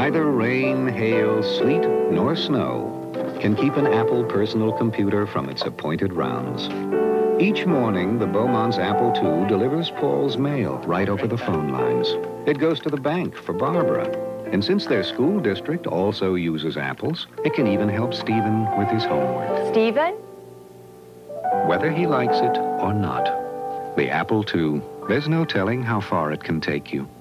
Neither rain, hail, sleet, nor snow can keep an Apple personal computer from its appointed rounds. Each morning, the Beaumont's Apple II delivers Paul's mail right over the phone lines. It goes to the bank for Barbara. And since their school district also uses apples, it can even help Stephen with his homework. Stephen? Whether he likes it or not, the Apple II, there's no telling how far it can take you.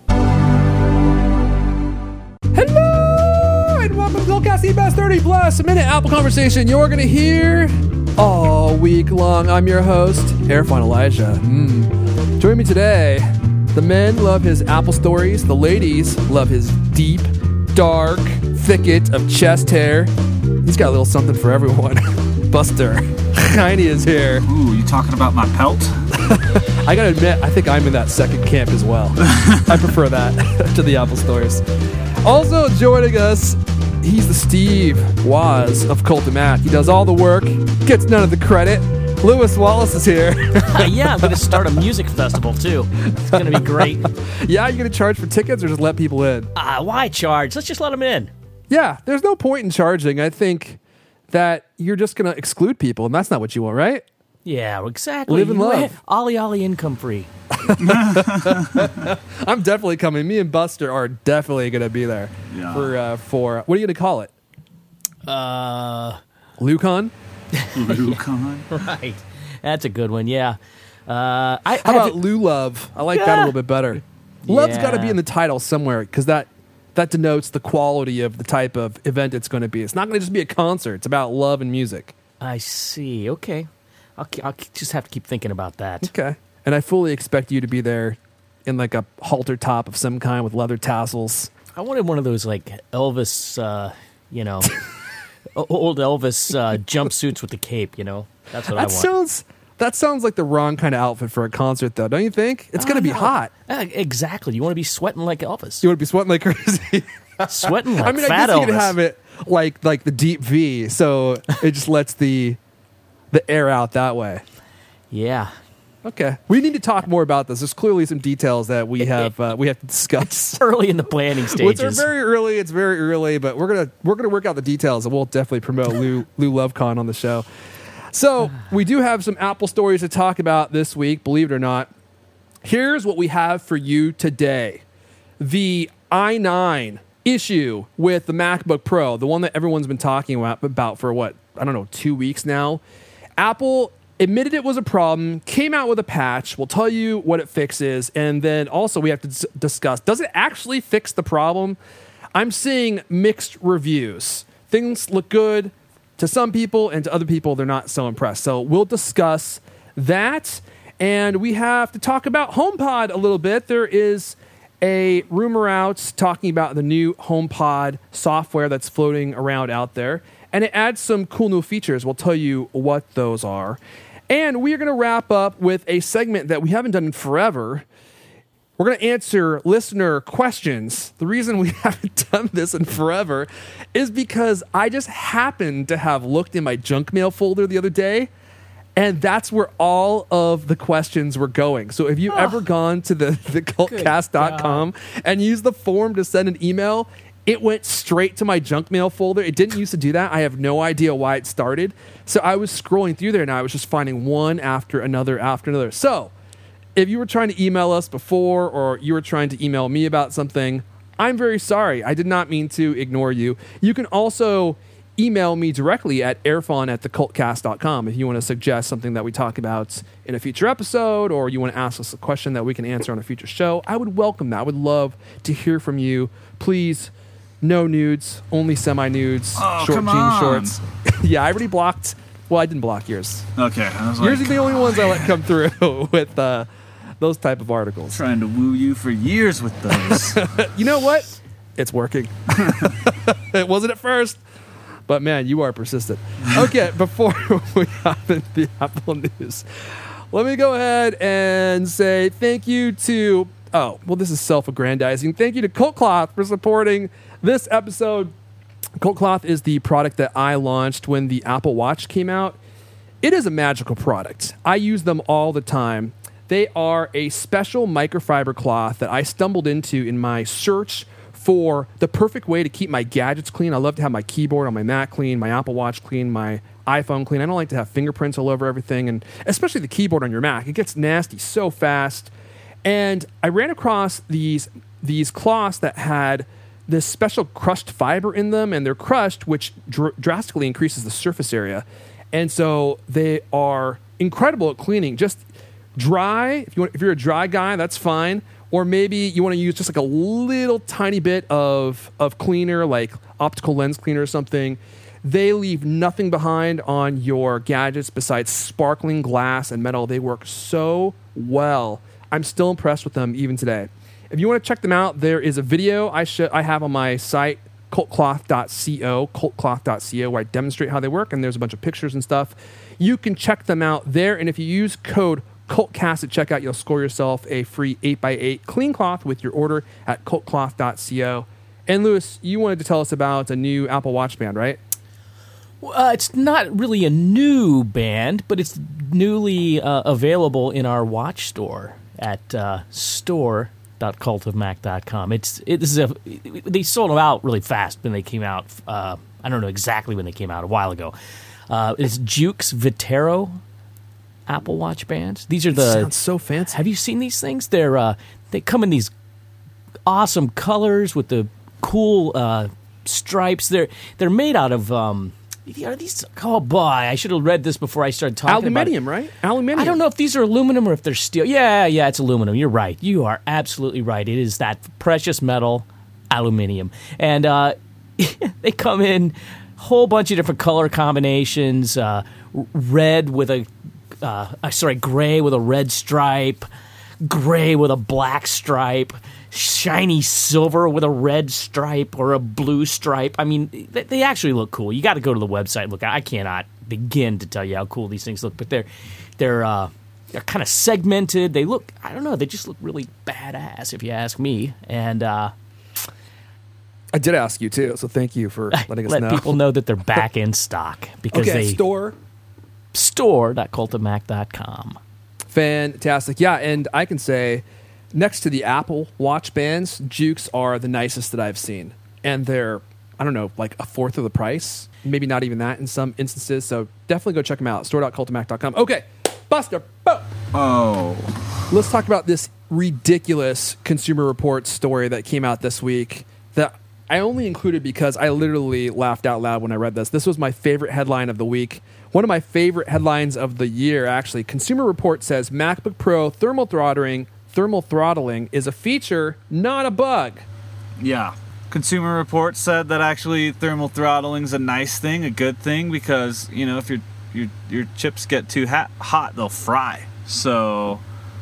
Hello, and welcome to Cult the best 30 plus a minute Apple conversation you're going to hear all week long. I'm your host, Erfan Elijah. Join me today. The men love his Apple stories. The ladies love his deep, dark thicket of chest hair. He's got a little something for everyone. Buster Heine is here. Ooh, you talking about my pelt? I gotta admit, I think I'm in that second camp as well. I prefer that to the Apple stories. Also joining us, he's the Steve Woz of Cult-O-Mac. He does all the work, gets none of the credit. Lewis Wallace is here. Yeah, I'm going to start a music festival, too. It's going to be great. Yeah, you going to charge for tickets or just let people in? Why charge? Let's just let them in. Yeah, there's no point in charging. I think that you're just going to exclude people, and that's not what you want, right? Yeah, exactly. Live and love. Ollie income free. I'm definitely coming. Me and Buster are definitely going to be there for what are you going to call it? LuCon? LuCon? Right. That's a good one, yeah. How about Lou Love? I like that a little bit better. Love's got to be in the title somewhere because that denotes the quality of the type of event it's going to be. It's not going to just be a concert. It's about love and music. I see. Okay. I'll just have to keep thinking about that. Okay. And I fully expect you to be there in like a halter top of some kind with leather tassels. I wanted one of those like Elvis, old Elvis jumpsuits with the cape, That's what I want. That sounds like the wrong kind of outfit for a concert, though, don't you think? It's going to be hot. Exactly. You want to be sweating like Elvis. You want to be sweating like crazy. Sweating like I mean, fat I guess Elvis. you could have it like the deep V, so it just lets the air out that way. Yeah. Okay. We need to talk more about this. There's clearly some details that we have to discuss. Early in the planning stages. It's very early, but we're gonna work out the details, and we'll definitely promote Lou LoveCon on the show. So we do have some Apple stories to talk about this week, believe it or not. Here's what we have for you today. The i9 issue with the MacBook Pro, the one that everyone's been talking about for 2 weeks now. Apple admitted it was a problem, came out with a patch. We'll tell you what it fixes, and then also we have to discuss, does it actually fix the problem? I'm seeing mixed reviews. Things look good to some people, and to other people, they're not so impressed. So we'll discuss that, and we have to talk about HomePod a little bit. There is a rumor out talking about the new HomePod software that's floating around out there, and it adds some cool new features. We'll tell you what those are. And we are going to wrap up with a segment that we haven't done in forever. We're going to answer listener questions. The reason we haven't done this in forever is because I just happened to have looked in my junk mail folder the other day, and that's where all of the questions were going. So if you've ever gone to the cultcast.com and used the form to send an email, it went straight to my junk mail folder. It didn't used to do that. I have no idea why it started. So I was scrolling through there, and I was just finding one after another. So if you were trying to email us before, or you were trying to email me about something, I'm very sorry. I did not mean to ignore you. You can also email me directly at airfon@thecultcast.com if you want to suggest something that we talk about in a future episode, or you want to ask us a question that we can answer on a future show. I would welcome that. I would love to hear from you. Please, no nudes, only semi-nudes, short jean shorts. Yeah, I already blocked. Well, I didn't block yours. Okay. Yours are the only ones I let come through with those type of articles. Trying to woo you for years with those. You know what? It's working. It wasn't at first, but man, you are persistent. Okay, before we hop into the Apple news, let me go ahead and say thank you to, this is self-aggrandizing. Thank you to Colt Cloth for supporting this episode. Colt Cloth is the product that I launched when the Apple Watch came out. It is a magical product. I use them all the time. They are a special microfiber cloth that I stumbled into in my search for the perfect way to keep my gadgets clean. I love to have my keyboard on my Mac clean, my Apple Watch clean, my iPhone clean. I don't like to have fingerprints all over everything, and especially the keyboard on your Mac. It gets nasty so fast. And I ran across these cloths that had this special crushed fiber in them, and they're crushed, which drastically increases the surface area. And so they are incredible at cleaning. Just dry, if you're a dry guy, that's fine. Or maybe you want to use just like a little tiny bit of cleaner, like optical lens cleaner or something. They leave nothing behind on your gadgets besides sparkling glass and metal. They work so well. I'm still impressed with them even today. If you want to check them out, there is a video I have on my site, cultcloth.co, where I demonstrate how they work, and there's a bunch of pictures and stuff. You can check them out there, and if you use code CultCast at checkout, you'll score yourself a free 8x8 clean cloth with your order at cultcloth.co. And Lewis, you wanted to tell us about a new Apple Watch band, right? It's not really a new band, but it's newly available in our watch store at store.cultofmac.com. They sold them out really fast when they came out. I don't know exactly when they came out, a while ago. It's Jukes Vitero Apple Watch bands. These are the sounds so fancy. Have you seen these things? They come in these awesome colors with the cool stripes. They're made out of these. Oh boy, I should have read this before I started talking about it. Aluminium, right? Aluminium. I don't know if these are aluminum or if they're steel. Yeah, it's aluminum. You're right. You are absolutely right. It is that precious metal, aluminium, and they come in a whole bunch of different color combinations. Red with gray with a red stripe, gray with a black stripe, shiny silver with a red stripe or a blue stripe. I mean, they actually look cool. You got to go to the website and look. I cannot begin to tell you how cool these things look, but they're kind of segmented. They look, I don't know, they just look really badass if you ask me. And I did ask you too, so thank you for letting us know. Let people know that they're back in stock because store.cultofmac.com. Fantastic. Yeah, and I can say next to the Apple Watch bands, Jukes are the nicest that I've seen. And they're, I don't know, like a fourth of the price. Maybe not even that in some instances. So definitely go check them out. Store.cultofmac.com. Okay, Buster, boom. Oh. Let's talk about this ridiculous Consumer Reports story that came out this week that I only included because I literally laughed out loud when I read this. This was my favorite headline of the week. One of my favorite headlines of the year, actually. Consumer Report says MacBook Pro thermal throttling is a feature, not a bug. Yeah. Consumer Reports said that actually thermal throttling's a nice thing, a good thing, because, you know, if your chips get too hot, they'll fry. So,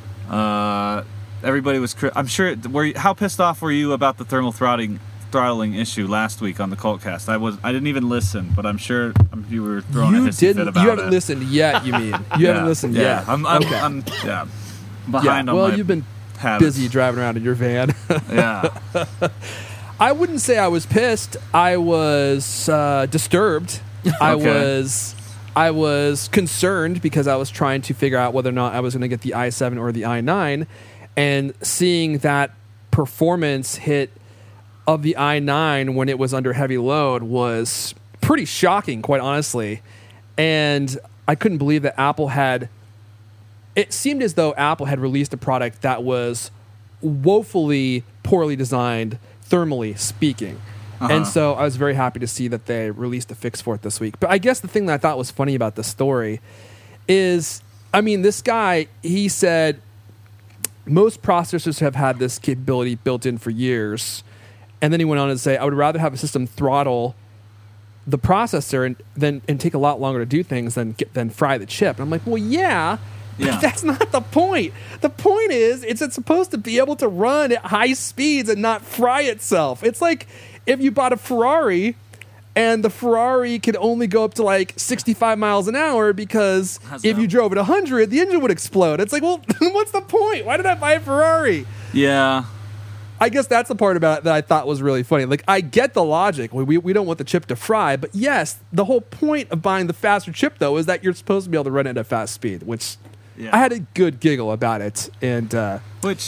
everybody was... I'm sure... How pissed off were you about the thermal throttling issue last week on the Cultcast? I didn't even listen, but I'm sure you were throwing a hissy fit about it. You haven't listened yet, you mean? You haven't listened yet. I'm behind on well, my you've been habits. busy driving around in your van. Yeah. I wouldn't say I was pissed. I was disturbed. Okay. I was concerned because I was trying to figure out whether or not I was going to get the i7 or the i9, and seeing that performance hit of the i9 when it was under heavy load was pretty shocking, quite honestly. And I couldn't believe that Apple had... It seemed as though Apple had released a product that was woefully poorly designed, thermally speaking. Uh-huh. And so I was very happy to see that they released a fix for it this week. But I guess the thing that I thought was funny about this story is, I mean, this guy, he said most processors have had this capability built in for years. And then he went on to say, I would rather have a system throttle the processor and take a lot longer to do things than fry the chip. And I'm like, well, yeah. But that's not the point. The point is, it's supposed to be able to run at high speeds and not fry itself. It's like if you bought a Ferrari and the Ferrari could only go up to like 65 miles an hour because if you drove at 100, the engine would explode. It's like, well, what's the point? Why did I buy a Ferrari? Yeah. I guess that's the part about it that I thought was really funny. Like, I get the logic. We don't want the chip to fry. But yes, the whole point of buying the faster chip, though, is that you're supposed to be able to run it at a fast speed, which... Yeah. I had a good giggle about it, and which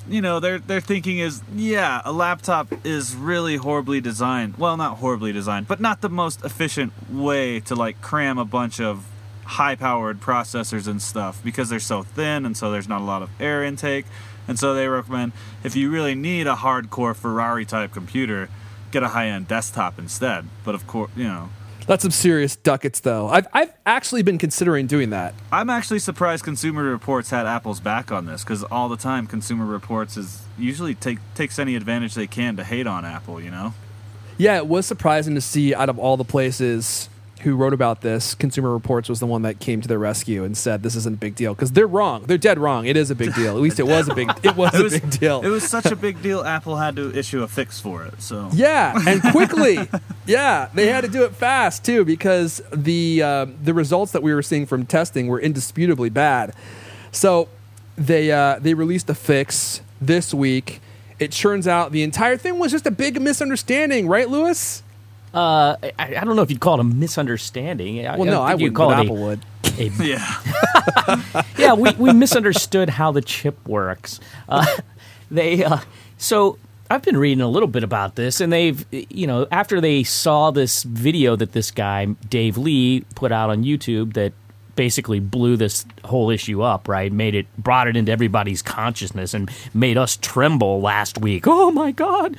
their thinking is, yeah, a laptop is really horribly designed. Well, not horribly designed, but not the most efficient way to like cram a bunch of high-powered processors and stuff because they're so thin, and so there's not a lot of air intake. And so they recommend, if you really need a hardcore Ferrari-type computer, get a high-end desktop instead. But of course, That's some serious ducats, though. I've actually been considering doing that. I'm actually surprised Consumer Reports had Apple's back on this, because all the time Consumer Reports is usually takes any advantage they can to hate on Apple, Yeah, it was surprising to see out of all the places who wrote about this, Consumer Reports was the one that came to their rescue and said this isn't a big deal, because they're wrong. They're dead wrong. It is a big deal. At least it was a big deal. It was such a big deal, Apple had to issue a fix for it. So yeah, and quickly. Yeah, they had to do it fast too, because the results that we were seeing from testing were indisputably bad. So they released a fix this week. It turns out the entire thing was just a big misunderstanding, right, Lewis? I don't know if you'd call it a misunderstanding. Well, no, I wouldn't, but Apple would. Yeah. Yeah, we misunderstood how the chip works. So I've been reading a little bit about this, and they've, after they saw this video that this guy, Dave Lee, put out on YouTube that basically blew this whole issue up, right? Brought it into everybody's consciousness and made us tremble last week. Oh my God.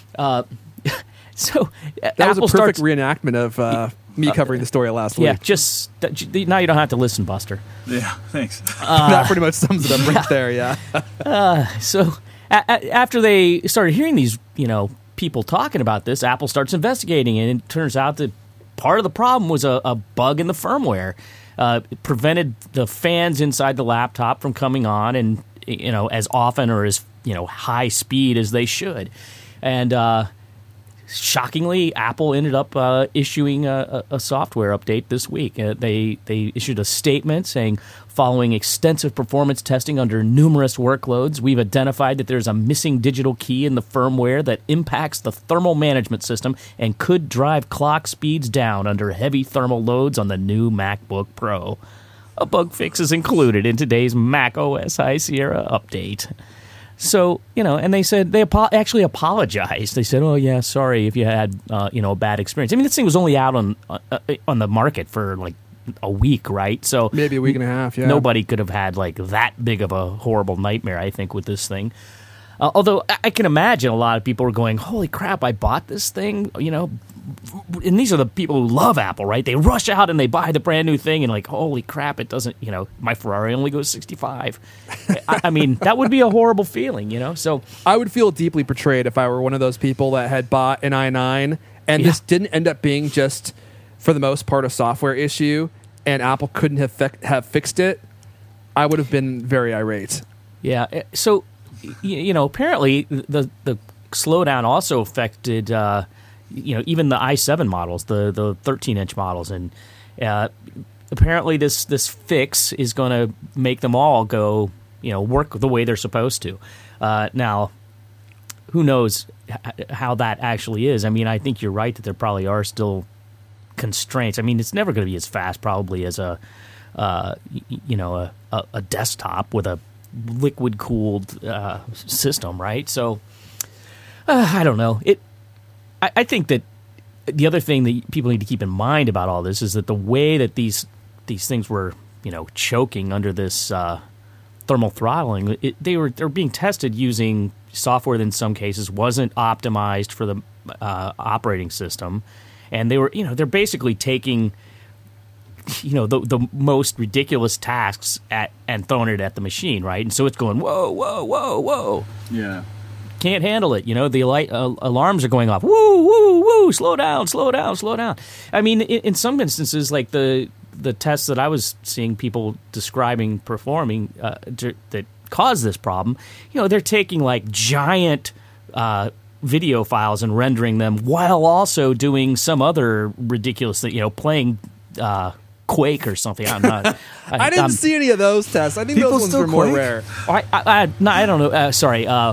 So that Apple was a perfect reenactment of me covering the story last week. Yeah, now you don't have to listen, Buster. Yeah, thanks. That pretty much sums it up right there, yeah. So after they started hearing these, people talking about this, Apple starts investigating, and it turns out that part of the problem was a bug in the firmware. It prevented the fans inside the laptop from coming on and, as often or as, high speed as they should. And shockingly, Apple ended up issuing a software update this week. They issued a statement saying, following extensive performance testing under numerous workloads, we've identified that there's a missing digital key in the firmware that impacts the thermal management system and could drive clock speeds down under heavy thermal loads on the new MacBook Pro. A bug fix is included in today's Mac OS High Sierra update. So, and they said they actually apologized. They said, oh, yeah, sorry if you had, a bad experience. I mean, this thing was only out on the market for, like, a week, right? So maybe a week and a half, yeah. Nobody could have had, like, that big of a horrible nightmare, I think, with this thing. Although I can imagine a lot of people are going, holy crap, I bought this thing, and these are the people who love Apple, right? They rush out and they buy the brand new thing and like, holy crap, it doesn't, my Ferrari only goes 65. I mean, that would be a horrible feeling, so. I would feel deeply betrayed if I were one of those people that had bought an i9 and this didn't end up being just, for the most part, a software issue and Apple couldn't have fixed it. I would have been very irate. Yeah, so, apparently the slowdown also affected even the i7 models, the 13-inch models, and apparently this fix is going to make them all go, work the way they're supposed to. Now, who knows how that actually is? I mean, I think you're right that there probably are still constraints. I mean, it's never going to be as fast probably as a desktop with a liquid-cooled system, right? So, I don't know. I think that the other thing that people need to keep in mind about all this is that the way that these things were, choking under this thermal throttling, they're being tested using software that in some cases wasn't optimized for the operating system, and they're basically taking the most ridiculous tasks and throwing it at the machine, right? And so it's going whoa, whoa, whoa, whoa. Yeah. Can't handle it. The alarms are going off. Woo, woo, woo! Slow down, slow down, slow down. I mean, in some instances, like the tests that I was seeing people describing performing that caused this problem, they're taking like giant video files and rendering them while also doing some other ridiculous thing. Playing Quake or something. I'm not. I didn't see any of those tests. I think those ones were more rare. I don't know. Sorry.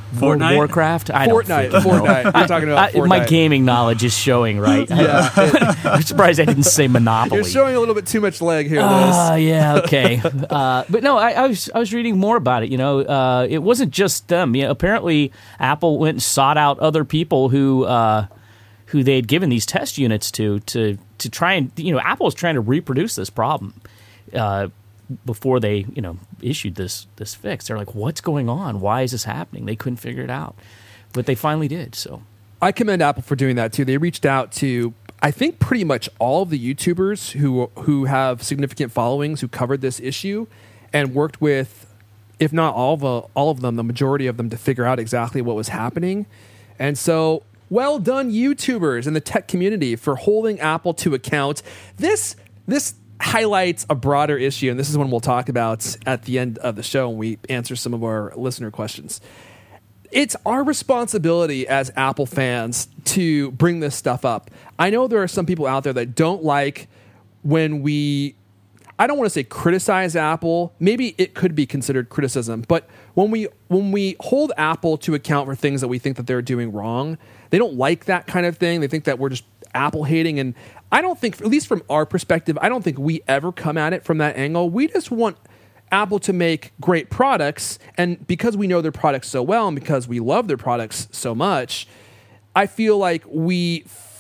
World of Fortnite? Warcraft? I Fortnite. don't freaking know. Fortnite. We're talking about Fortnite. My gaming knowledge is showing, right? I'm surprised I didn't say Monopoly. You're showing a little bit too much leg here, Liz. Yeah, okay. But no, I was reading more about it. It wasn't just them. Apparently, Apple went and sought out other people who they had given these test units to try and Apple was trying to reproduce this problem before they issued this fix. They're like, what's going on? Why is this happening? They couldn't figure it out, but they finally did. So I commend Apple for doing that too. They reached out to, I think, pretty much all of the YouTubers who have significant followings who covered this issue, and worked with, if not all of them, the majority of them, to figure out exactly what was happening. And so, well done, YouTubers and the tech community, for holding Apple to account. This highlights a broader issue, and this is one we'll talk about at the end of the show when we answer some of our listener questions. It's our responsibility as Apple fans to bring this stuff up. I know there are some people out there that don't like when I don't want to say criticize Apple. Maybe it could be considered criticism, but when we hold Apple to account for things that we think that they're doing wrong, they don't like that kind of thing. They think that we're just Apple hating, and I don't think, at least from our perspective, I don't think we ever come at it from that angle. We just want Apple to make great products, and because we know their products so well and because we love their products so much, I feel like we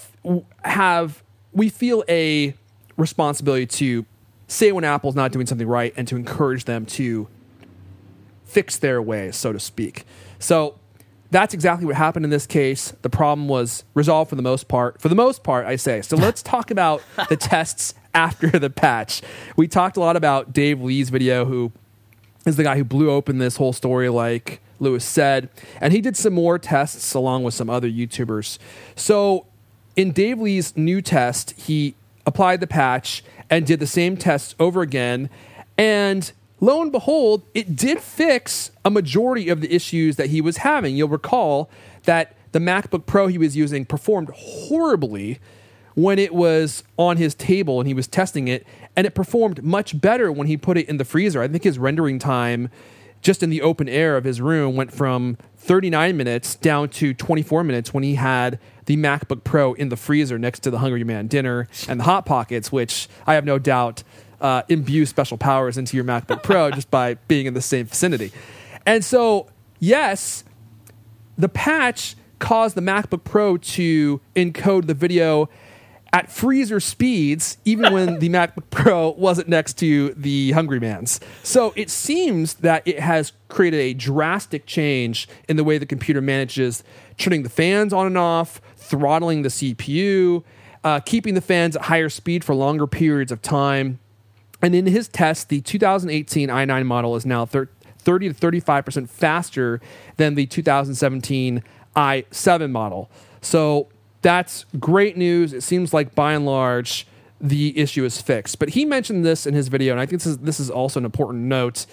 feel a responsibility to say when Apple's not doing something right and to encourage them to fix their ways, so to speak. So that's exactly what happened in this case. The problem was resolved for the most part. For the most part, I say. So let's talk about the tests after the patch. We talked a lot about Dave Lee's video, who is the guy who blew open this whole story, like Lewis said. And he did some more tests along with some other YouTubers. So in Dave Lee's new test, he applied the patch and did the same tests over again. And lo and behold, it did fix a majority of the issues that he was having. You'll recall that the MacBook Pro he was using performed horribly when it was on his table and he was testing it, and it performed much better when he put it in the freezer. I think his rendering time just in the open air of his room went from 39 minutes down to 24 minutes when he had the MacBook Pro in the freezer next to the Hungry Man dinner and the Hot Pockets, which I have no doubt imbue special powers into your MacBook Pro just by being in the same vicinity. And so, yes, the patch caused the MacBook Pro to encode the video at freezer speeds, even when the MacBook Pro wasn't next to the Hungry Man's. So it seems that it has created a drastic change in the way the computer manages turning the fans on and off, throttling the CPU, keeping the fans at higher speed for longer periods of time. And in his test, the 2018 i9 model is now 30 to 35% faster than the 2017 i7 model. So that's great news. It seems like, by and large, the issue is fixed. But he mentioned this in his video, and I think this is also an important note.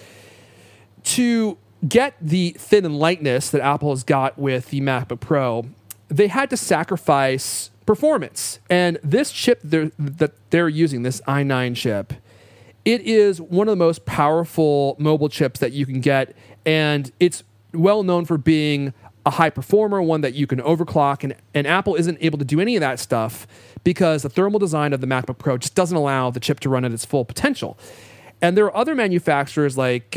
To get the thin and lightness that Apple has got with the MacBook Pro, they had to sacrifice performance. And this chip that they're using, this i9 chip, it is one of the most powerful mobile chips that you can get, and it's well known for being a high performer, one that you can overclock, and Apple isn't able to do any of that stuff because the thermal design of the MacBook Pro just doesn't allow the chip to run at its full potential. And there are other manufacturers like,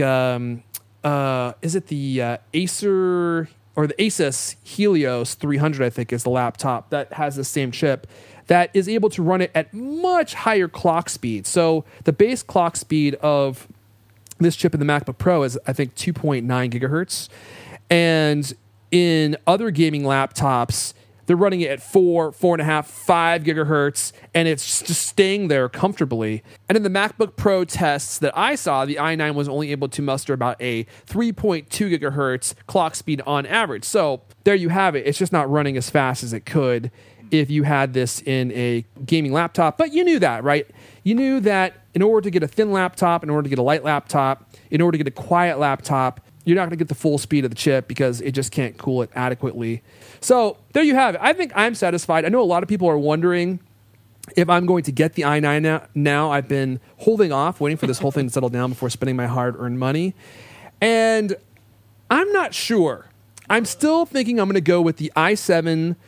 is it the Acer or the Asus Helios 300, I think is the laptop that has the same chip, that is able to run it at much higher clock speed. So the base clock speed of this chip in the MacBook Pro is, I think, 2.9 gigahertz. And in other gaming laptops, they're running it at 4.5, 5 gigahertz, and it's just staying there comfortably. And in the MacBook Pro tests that I saw, the i9 was only able to muster about a 3.2 gigahertz clock speed on average. So there you have it. It's just not running as fast as it could if you had this in a gaming laptop. But you knew that, right? You knew that in order to get a thin laptop, in order to get a light laptop, in order to get a quiet laptop, you're not going to get the full speed of the chip because it just can't cool it adequately. So there you have it. I think I'm satisfied. I know a lot of people are wondering if I'm going to get the i9 now. I've been holding off, waiting for this whole thing to settle down before spending my hard-earned money. And I'm not sure. I'm still thinking I'm going to go with the i7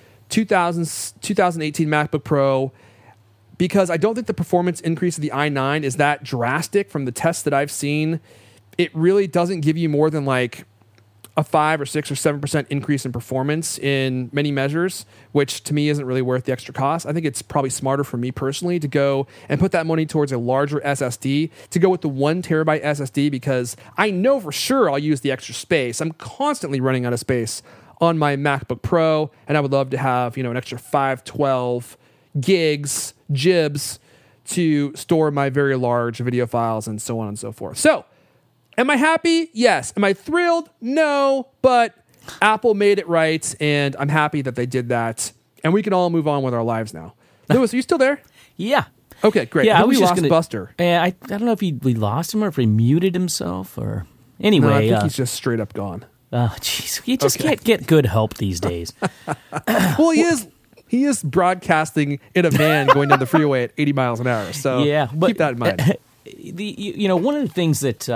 2018 MacBook Pro because I don't think the performance increase of the i9 is that drastic from the tests that I've seen. It really doesn't give you more than like a 5 or 6 or 7% increase in performance in many measures, which to me isn't really worth the extra cost. I think it's probably smarter for me personally to go and put that money towards a larger SSD, to go with the 1 terabyte SSD, because I know for sure I'll use the extra space. I'm constantly running out of space on my MacBook Pro, and I would love to have, an extra 512 gigs, gibs, to store my very large video files and so on and so forth. So, am I happy? Yes. Am I thrilled? No. But Apple made it right, and I'm happy that they did that. And we can all move on with our lives now. Lewis, are you still there? Yeah. Okay, great. Yeah, I was just lost Buster. I don't know if we lost him or if he muted himself or anyway. No, I think he's just straight up gone. Oh, jeez. You just can't get good help these days. Well, he is broadcasting in a van going down the freeway at 80 miles an hour. So keep that in mind. One of the things that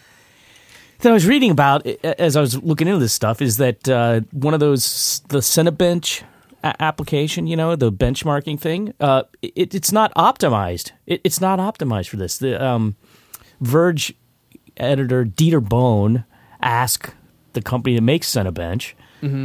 I was reading about as I was looking into this stuff is that one of those, the Cinebench application, the benchmarking thing, it's not optimized. It's not optimized for this. The Verge editor Dieter Bohn asked the company that makes Cinebench,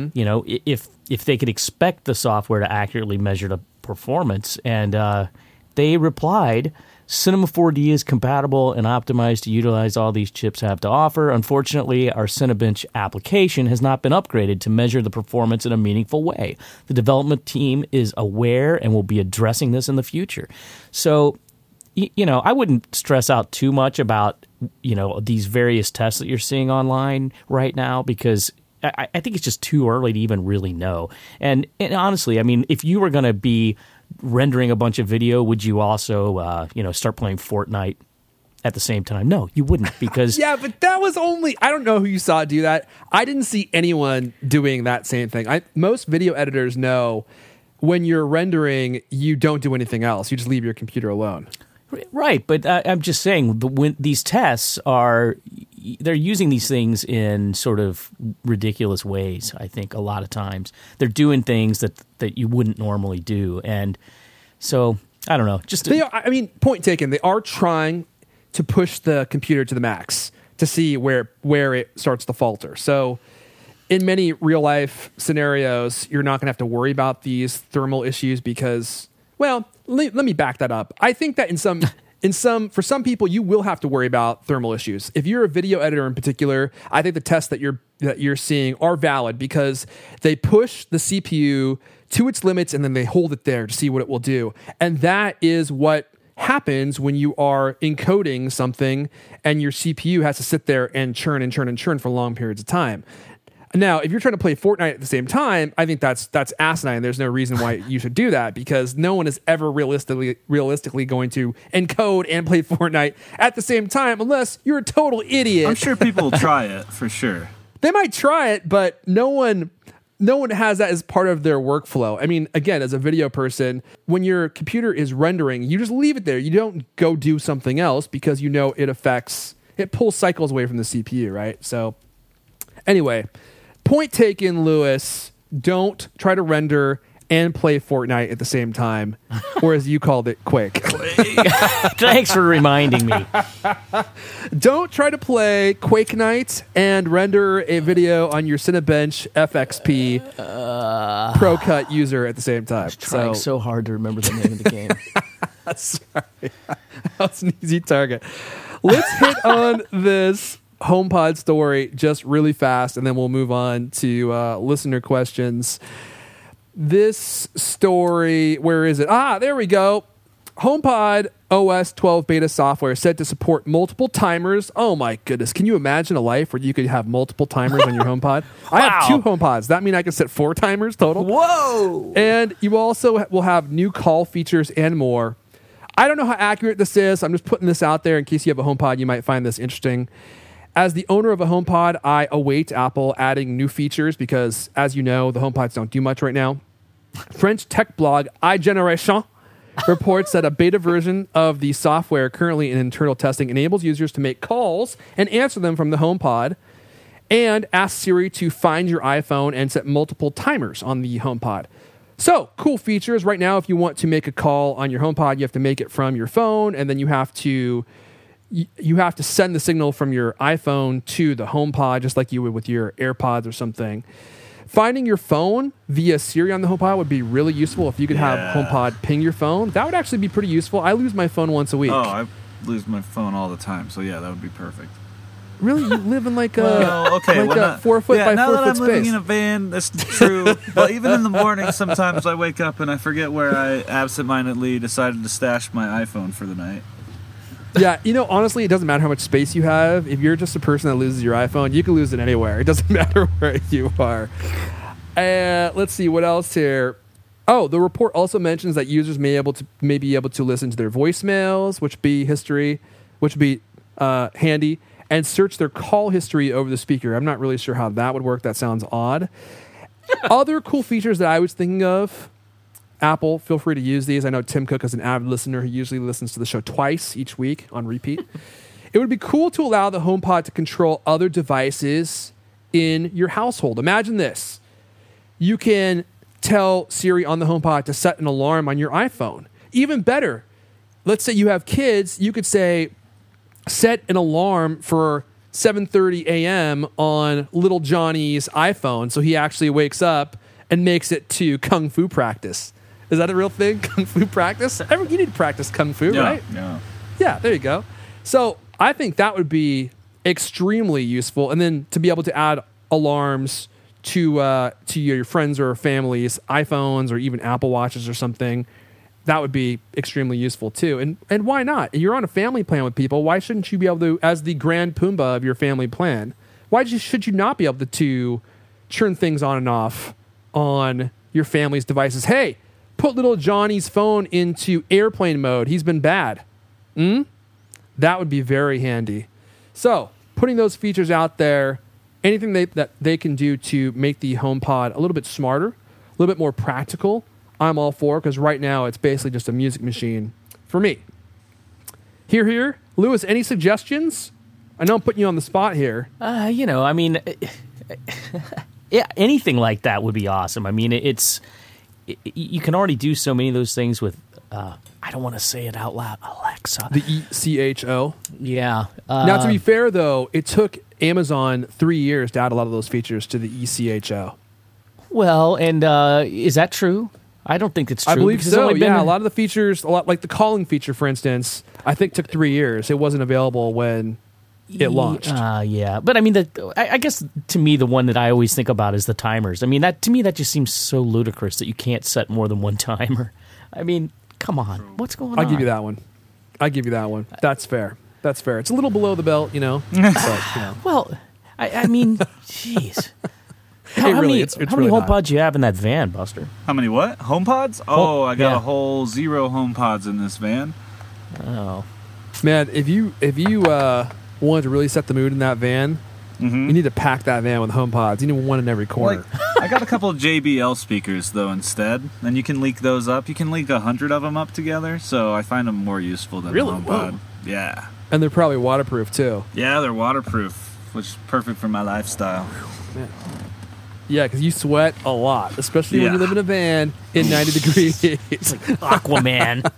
if they could expect the software to accurately measure the performance, and they replied, Cinema 4D is compatible and optimized to utilize all these chips have to offer. Unfortunately, our Cinebench application has not been upgraded to measure the performance in a meaningful way. The development team is aware and will be addressing this in the future. So, I wouldn't stress out too much about, these various tests that you're seeing online right now, because I think it's just too early to even really know. And honestly, I mean, if you were going to be rendering a bunch of video, would you also, start playing Fortnite at the same time? No, you wouldn't, because yeah, but that was only, I don't know who you saw do that. I didn't see anyone doing that same thing. Most video editors know when you're rendering, you don't do anything else. You just leave your computer alone. Right, but I'm just saying, when these tests they're using these things in sort of ridiculous ways, I think, a lot of times. They're doing things that you wouldn't normally do. And so, I don't know. Point taken. They are trying to push the computer to the max to see where it starts to falter. So, in many real-life scenarios, you're not going to have to worry about these thermal issues because, well, let me back that up. I think that for some people, you will have to worry about thermal issues. If you're a video editor in particular, I think the tests that you're seeing are valid because they push the CPU to its limits and then they hold it there to see what it will do. And that is what happens when you are encoding something and your CPU has to sit there and churn and churn and churn for long periods of time. Now, if you're trying to play Fortnite at the same time, I think that's asinine. There's no reason why you should do that because no one is ever realistically going to encode and play Fortnite at the same time unless you're a total idiot. I'm sure people will try it for sure. They might try it, but no one has that as part of their workflow. I mean, again, as a video person, when your computer is rendering, you just leave it there. You don't go do something else because it pulls cycles away from the CPU, right? So anyway, point taken, Lewis. Don't try to render and play Fortnite at the same time, or as you called it, Quake. Thanks for reminding me. Don't try to play Quake Night and render a video on your Cinebench FXP Pro Cut user at the same time. I was trying so hard to remember the name of the game. Sorry. That was an easy target. Let's hit on this HomePod story just really fast, and then we'll move on to listener questions. This story, where is it? There we go. HomePod OS 12 beta software said to support multiple timers. Oh my goodness. Can you imagine a life where you could have multiple timers on your HomePod? Wow. I have 2 HomePods. That means I can set 4 timers total. Whoa. And you also will have new call features and more. I don't know how accurate this is. I'm just putting this out there in case you have a HomePod. You might find this interesting. As the owner of a HomePod, I await Apple adding new features because, as you know, the HomePods don't do much right now. French tech blog iGeneration reports that a beta version of the software currently in internal testing enables users to make calls and answer them from the HomePod. and ask Siri to find your iPhone and set multiple timers on the HomePod. So, cool features. Right now, if you want to make a call on your HomePod, you have to make it from your phone, and then you have to send the signal from your iPhone to the HomePod, just like you would with your AirPods or something. Finding your phone via Siri on the HomePod would be really useful. If you could have HomePod ping your phone, that would actually be pretty useful. I lose my phone once a week. Oh, I lose my phone all the time. So yeah, that would be perfect. Really? You live in like a, Well, okay, like well, a not- 4 foot by now 4 that foot I'm living space? in a van, that's true. But even in the morning, sometimes I wake up and I forget where I absentmindedly decided to stash my iPhone for the night. Yeah, honestly, it doesn't matter how much space you have. If you're just a person that loses your iPhone, you can lose it anywhere. It doesn't matter where you are. Let's see what else here. Oh, the report also mentions that users may be able to listen to their voicemails, which be handy, and search their call history over the speaker. I'm not really sure how that would work. That sounds odd. Other cool features that I was thinking of. Apple, feel free to use these. I know Tim Cook is an avid listener who usually listens to the show twice each week on repeat. It would be cool to allow the HomePod to control other devices in your household. Imagine this. You can tell Siri on the HomePod to set an alarm on your iPhone. Even better, let's say you have kids, you could say, set an alarm for 7:30 a.m. on little Johnny's iPhone so he actually wakes up and makes it to Kung Fu practice. Is that a real thing? Kung Fu practice? You need to practice Kung Fu, right? Yeah. Yeah, there you go. So I think that would be extremely useful. And then to be able to add alarms to your friends or family's iPhones or even Apple Watches or something, that would be extremely useful too. And why not? You're on a family plan with people. Why shouldn't you be able to, as the grand Pumbaa of your family plan, should you not be able to turn things on and off on your family's devices? Hey, put little Johnny's phone into airplane mode. He's been bad. That would be very handy. So, putting those features out there, anything that they can do to make the HomePod a little bit smarter, a little bit more practical, I'm all for, because right now it's basically just a music machine for me. Here. Lewis, any suggestions? I know I'm putting you on the spot here. I mean, yeah, anything like that would be awesome. I mean, you can already do so many of those things with, I don't want to say it out loud, Alexa. The ECHO. Yeah. Now, to be fair, though, it took Amazon 3 years to add a lot of those features to the ECHO. Well, and is that true? I don't think it's true. I believe because it's so, only been- yeah. A lot of the features, like the calling feature, for instance, I think took 3 years. It wasn't available when it launched. Yeah. But I mean, I guess to me, the one that I always think about is the timers. I mean, that just seems so ludicrous that you can't set more than one timer. I mean, come on. What's going on? I'll give you that one. That's fair. It's a little below the belt, but, Well, I mean, jeez. Hey, How really, many it's how many really not. HomePods do you have in that van, Buster? How many what? HomePods? Oh, I got yeah. a whole 0 HomePods in this van. Oh. Man, if you wanted to really set the mood in that van, you need to pack that van with HomePods. You need one in every corner. I got a couple of JBL speakers, though, instead. And you can link those up. You can link 100 of them up together. So I find them more useful than Really? the HomePod. Whoa. Yeah. And they're probably waterproof, too. Yeah, they're waterproof, which is perfect for my lifestyle. Yeah, because you sweat a lot, especially when Yeah. you live in a van in 90 degrees. Aquaman.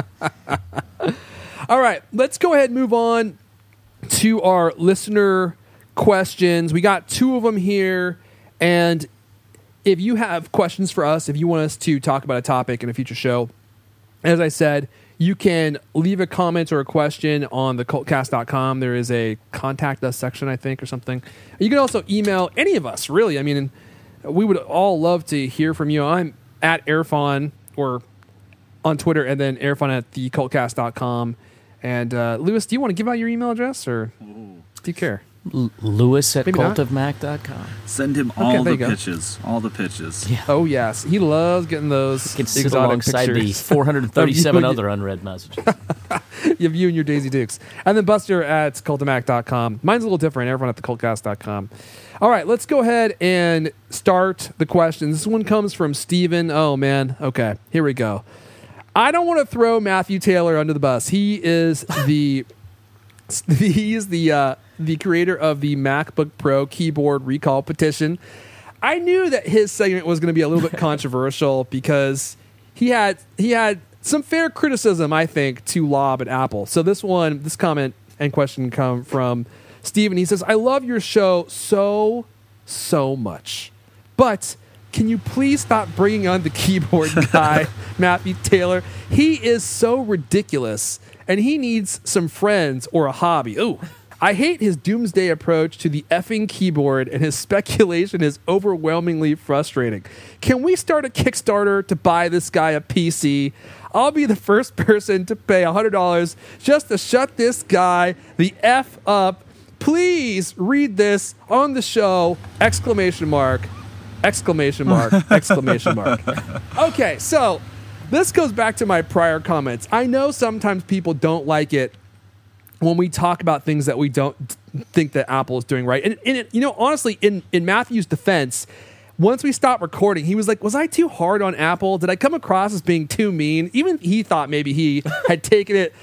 All right, let's go ahead and move on to our listener questions. We got 2 of them here, and if you have questions for us, if you want us to talk about a topic in a future show, as I said, you can leave a comment or a question on thecultcast.com. There is a contact us section, I think, or something. You can also email any of us, really. I mean, we would all love to hear from you. I'm at Airfon or on Twitter, and then Airfon at thecultcast.com. And Lewis, do you want to give out your email address, or do you care? Lewis at Maybe not. cultofmac.com. Send him Okay, all there the you go. pitches. All the pitches. Yeah. Oh, yes. He loves getting those You can sit exotic alongside the pictures. 437 of you- other unread messages. You have you and your Daisy Dukes. And then Buster at cultomac.com. Mine's a little different. Everyone at thecultcast.com. All right, let's go ahead and start the questions. This one comes from Steven. Oh, man. Okay, here we go. I don't want to throw Matthew Taylor under the bus. He is the He's the creator of the MacBook Pro keyboard recall petition. I knew that his segment was going to be a little bit controversial because he had some fair criticism, I think, to lob at Apple. So this comment and question come from Steven. He says, I love your show so much, but can you please stop bringing on the keyboard guy, Matthew Taylor? He is so ridiculous, and he needs some friends or a hobby. Ooh. I hate his doomsday approach to the effing keyboard, and his speculation is overwhelmingly frustrating. Can we start a Kickstarter to buy this guy a PC? I'll be the first person to pay $100 just to shut this guy the F up. Please read this on the show! Exclamation mark. Exclamation mark. Exclamation mark. Okay, so this goes back to my prior comments. I know sometimes people don't like it when we talk about things that we don't think that Apple is doing right. And honestly, in Matthew's defense, once we stopped recording, he was like, was I too hard on Apple? Did I come across as being too mean? Even he thought maybe he had taken it,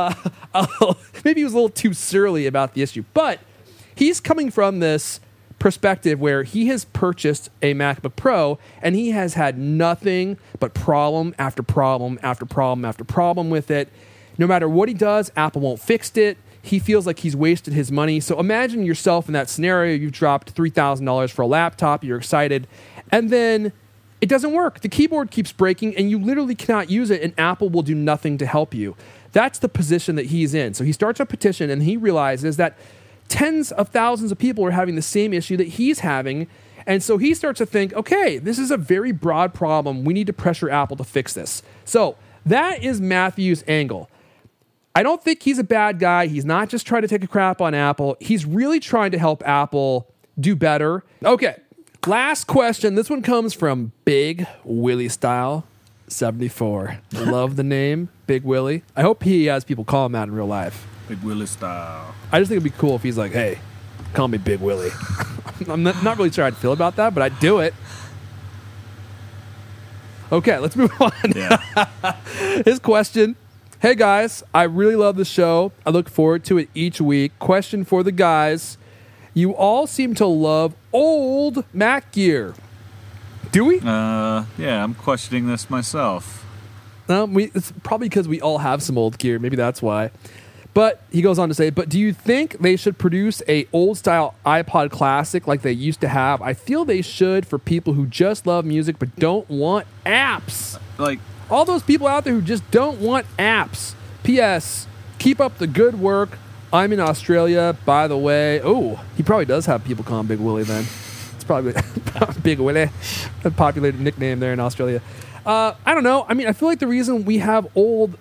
maybe he was a little too surly about the issue. But he's coming from this perspective where he has purchased a MacBook Pro and he has had nothing but problem after problem after problem after problem with it. No matter what he does, Apple won't fix it. He feels like he's wasted his money. So imagine yourself in that scenario. You've dropped $3,000 for a laptop. You're excited. And then it doesn't work. The keyboard keeps breaking and you literally cannot use it, and Apple will do nothing to help you. That's the position that he's in. So he starts a petition and he realizes that tens of thousands of people are having the same issue that he's having. And so he starts to think, okay, this is a very broad problem. We need to pressure Apple to fix this. So that is Matthew's angle. I don't think he's a bad guy. He's not just trying to take a crap on Apple. He's really trying to help Apple do better. Okay, last question. This one comes from Big Willie Style 74. Love the name, Big Willie. I hope he has people call him that in real life. Big Willie Style. I just think it'd be cool if he's like, hey, call me Big Willie. I'm not really sure how I'd feel about that, but I'd do it. Okay, let's move on. Yeah. His question. Hey guys, I really love the show. I look forward to it each week. Question for the guys. You all seem to love old Mac gear. Do we? Yeah, I'm questioning this myself. It's probably because we all have some old gear. Maybe that's why. But he goes on to say, but do you think they should produce a old style iPod Classic like they used to have? I feel they should for people who just love music but don't want apps. Like, all those people out there who just don't want apps. P.S. Keep up the good work. I'm in Australia, by the way. Oh, he probably does have people call him Big Willie then. It's probably Big Willie, a popular nickname there in Australia. I don't know. I mean, I feel like the reason we have old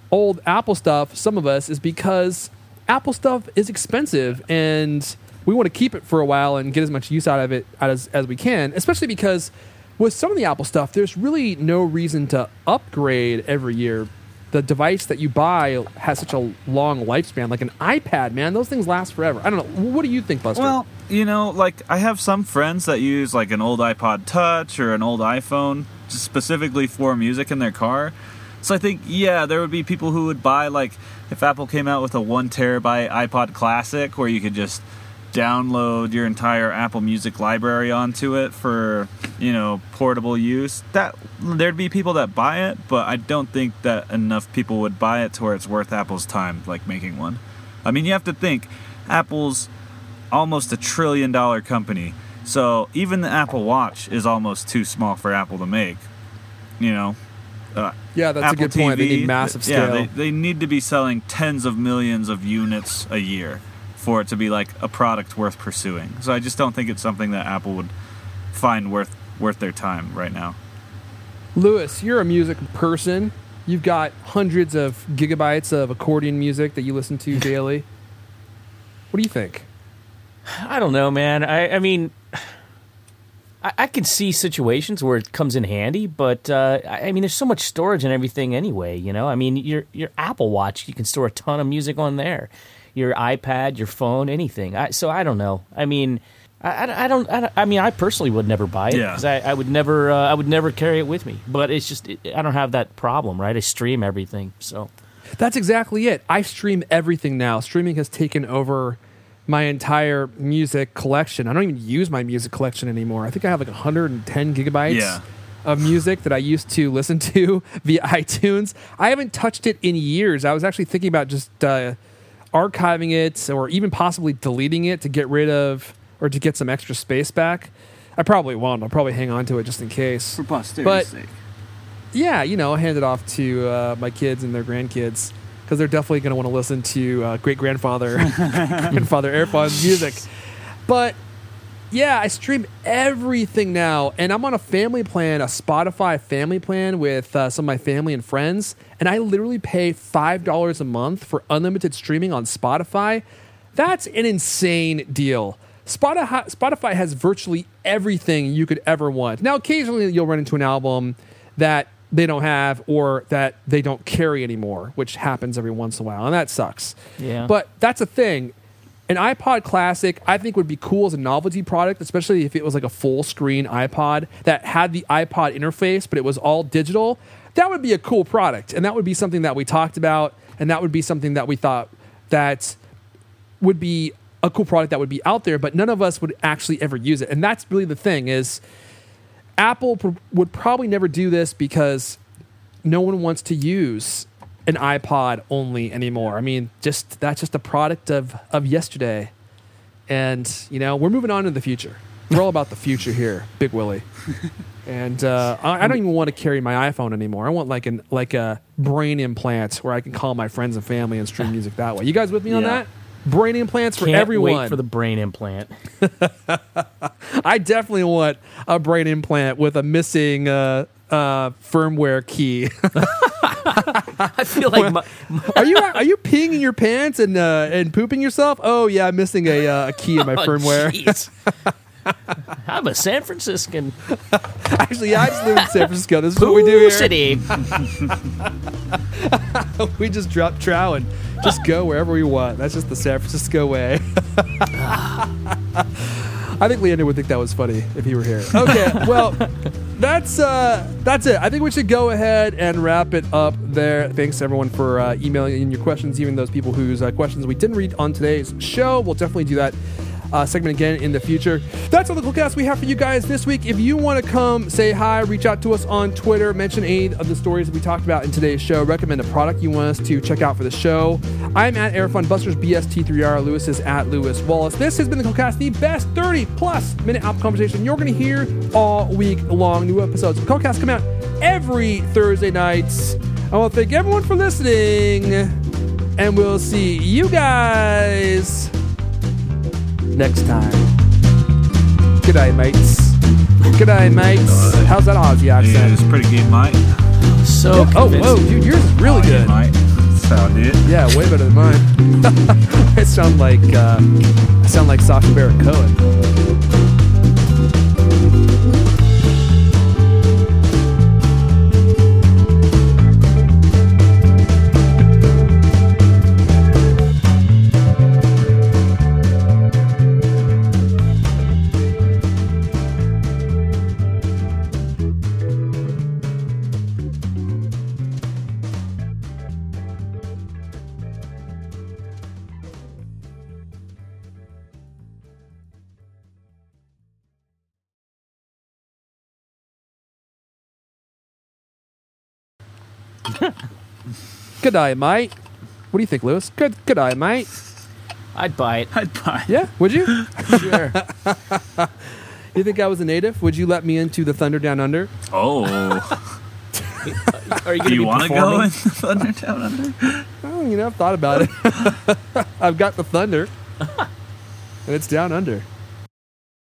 Apple stuff, some of us, is because Apple stuff is expensive and we want to keep it for a while and get as much use out of it as we can, especially because with some of the Apple stuff, there's really no reason to upgrade every year. The device that you buy has such a long lifespan, like an iPad, man. Those things last forever. I don't know. What do you think, Buster? Well, like I have some friends that use like an old iPod Touch or an old iPhone just specifically for music in their car. So I think, yeah, there would be people who would buy, like, if Apple came out with a 1 terabyte iPod Classic where you could just download your entire Apple Music library onto it for, portable use, that there'd be people that buy it, but I don't think that enough people would buy it to where it's worth Apple's time, like, making one. I mean, you have to think, Apple's almost $1 trillion company, so even the Apple Watch is almost too small for Apple to make, Yeah, that's Apple a good point. They need massive scale. Yeah, they need to be selling tens of millions of units a year for it to be like a product worth pursuing. So I just don't think it's something that Apple would find worth their time right now. Lewis, you're a music person. You've got hundreds of gigabytes of accordion music that you listen to daily. What do you think? I don't know, man. I mean, I can see situations where it comes in handy, but I mean, there's so much storage and everything anyway. I mean, your Apple Watch, you can store a ton of music on there. Your iPad, your phone, anything. So I don't know. I mean, I mean, I personally would never buy it because I would never carry it with me. But it's just I don't have that problem, right? I stream everything, so. That's exactly it. I stream everything now. Streaming has taken over my entire music collection. I don't even use my music collection anymore. I think I have like 110 gigabytes of music that I used to listen to via iTunes. I haven't touched it in years. I was actually thinking about just archiving it or even possibly deleting it to get rid of or to get some extra space back. I probably won't. I'll probably hang on to it just in case. For posterity's sake. Yeah, hand it off to my kids and their grandkids because they're definitely going to want to listen to great-grandfather Airfon's music. But yeah, I stream everything now, and I'm on a family plan, a Spotify family plan with some of my family and friends, and I literally pay $5 a month for unlimited streaming on Spotify. That's an insane deal. Spotify has virtually everything you could ever want. Now, occasionally you'll run into an album that they don't have or that they don't carry anymore, which happens every once in a while, and that sucks. Yeah. But that's a thing. An iPod Classic, I think, would be cool as a novelty product, especially if it was like a full-screen iPod that had the iPod interface, but it was all digital. That would be a cool product, and that would be something that we talked about, and that would be something that we thought that would be a cool product that would be out there, but none of us would actually ever use it. And that's really the thing is Apple would probably never do this because no one wants to use an iPod only anymore. I mean, that's just a product of yesterday. And, we're moving on to the future. We're all about the future here, Big Willie. And I don't even want to carry my iPhone anymore. I want like a brain implant where I can call my friends and family and stream music that way. You guys with me on that? Brain implants for everyone. Can't wait for the brain implant. I definitely want a brain implant with a missing firmware key. I feel like Are you peeing in your pants and pooping yourself? Oh yeah, I'm missing a key in my firmware. Jeez. I'm a San Franciscan. Actually, yeah, I just live in San Francisco. This is what we do here. City. We just drop trow and just go wherever we want. That's just the San Francisco way. I think Leander would think that was funny if he were here. Okay, well, that's it. I think we should go ahead and wrap it up there. Thanks everyone for emailing in your questions, even those people whose questions we didn't read on today's show. We'll definitely do that segment again in the future. That's all the Coolcast we have for you guys this week. If you want to come say hi, reach out to us on Twitter, mention any of the stories that we talked about in today's show, recommend a product you want us to check out for the show. I'm at Airfun Busters, BST3R. Lewis is at Lewis Wallace. This has been the Coolcast, the best 30-plus minute Apple conversation you're going to hear all week long. New episodes of Coolcast come out every Thursday nights. I want to thank everyone for listening, and we'll see you guys next time. G'day, mates. G'day, mates. How's that Aussie accent? Yeah, it's pretty good, mate. So whoa, dude, yours is really good. Yeah, mate. Sound it. Yeah, way better than mine. I sound like Sacha Baron Cohen. G'day, mate. What do you think, Lewis? G'day, mate. I'd buy it. Yeah, would you? Sure. You think I was a native? Would you let me into the Thunder Down Under? Oh. Are you Do you want to go in Thunder Down Under? Oh, I've thought about it. I've got the thunder, and it's down under.